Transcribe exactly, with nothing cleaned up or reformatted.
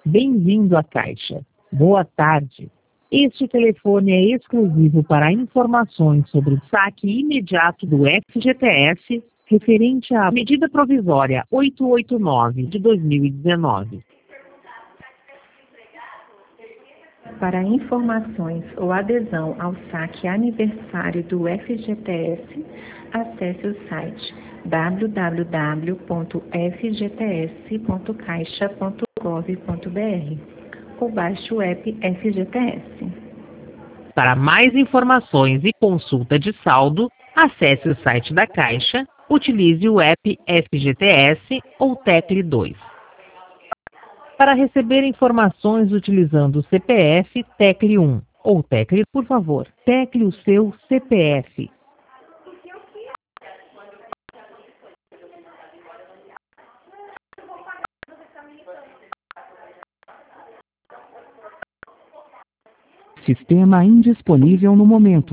Bem-vindo à Caixa. Boa tarde. Este telefone é exclusivo para informações sobre o saque imediato do F G T S referente à medida provisória oitocentos e oitenta e nove de dois mil e dezenove. Para informações ou adesão ao saque aniversário do F G T S, acesse o site w w w ponto f g t s ponto caixa ponto gov ponto b r ou baixe o app F G T S. Para mais informações e consulta de saldo, acesse o site da Caixa, utilize o app F G T S ou tecle dois. Para receber informações utilizando o C P F, tecle um ou tecle, por favor, tecle o seu C P F. Sistema indisponível no momento.